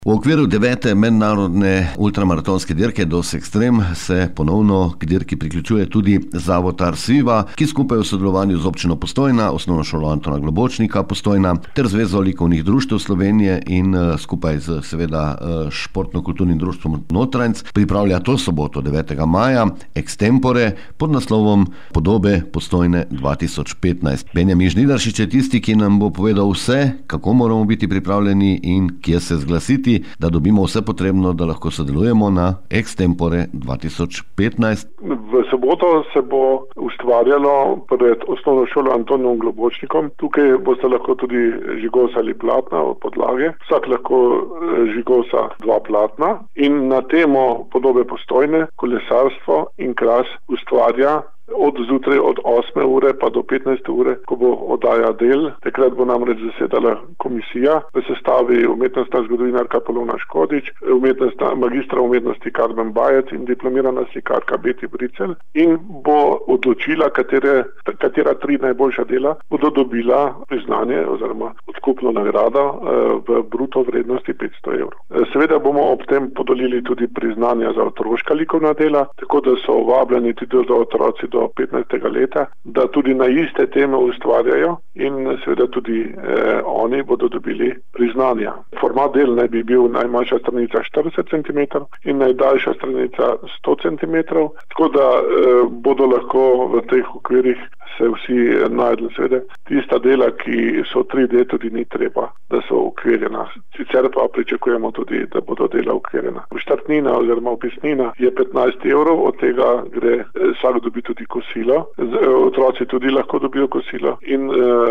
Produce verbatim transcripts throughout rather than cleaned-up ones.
V okviru devete mednarodne ultramaratonske dirke Dos Extrem se ponovno k dirki priključuje tudi Zavod Ars Viva, ki skupaj v sodelovanju z občino Postojna, Osnovno šolo Antona Globočnika Postojna ter Zvezo likovnih društev Slovenije in skupaj z seveda Športno-kulturnim društvom Notranjc pripravlja to soboto devetega maja Extempore pod naslovom Podobe Postojne dva tisoč petnajst. Benjamin Žnidaršič je tisti, ki nam bo povedal vse, kako moramo biti pripravljeni in kje se zglasiti, da dobimo vse potrebno, da lahko sodelujemo na Extempore dva tisoč petnajst. V soboto se bo ustvarjalo pred Osnovno šolo Antonom Globočnikom. Tukaj boste lahko tudi žigosali platna od podlage. Vsak lahko žigosa dva platna in na temo Podobe Postojne, kolesarstvo in kras ustvarja od zjutraj od osme ure pa do petnajste ure, ko bo oddaja del. Takrat bo namreč zasedala komisija v sestavi umetnostna zgodovinarka Polona Škodič, umetnostna, magistra umetnosti Karmen Bajec in diplomirana slikarka Beti Bricel in bo odločila, katere, katera tri najboljša dela bodo dobila priznanje oziroma odkupno nagrado v bruto vrednosti petsto evrov. Seveda bomo ob tem podelili tudi priznanja za otroška likovna dela, tako da so vabljeni tudi do otroci do petnajstega leta, da tudi na iste teme ustvarjajo in seveda tudi eh, oni bodo dobili priznanja. Format del naj bi bil najmanjša stranica štirideset centimetrov in najdaljša stranica sto centimetrov, tako da eh, bodo lahko v teh okvirih se vsi najdli. Seveda tista dela, ki so tri D, tudi ni treba, da so ukvirjena. Sicer pa pričakujemo tudi, da bodo dela ukvirjena. Štartnina oziroma vpisnina je petnajst evrov, od tega gre vsak dobi tudi kosilo. Otroci tudi lahko dobijo kosilo in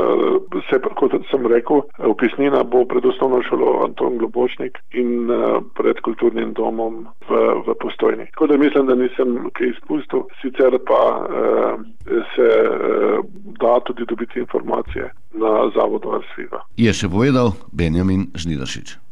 uh, se, kot sem rekel, vpisnina bo pred Osnovno šolo Anton Globočnik in uh, pred kulturnim domom v, v Postojni. Tako da mislim, da nisem kaj izpustil, sicer pa uh, se uh, da tudi dobiti informacije na Zavodu Ars Viva. Je še povedal Benjamin Žnidaršič.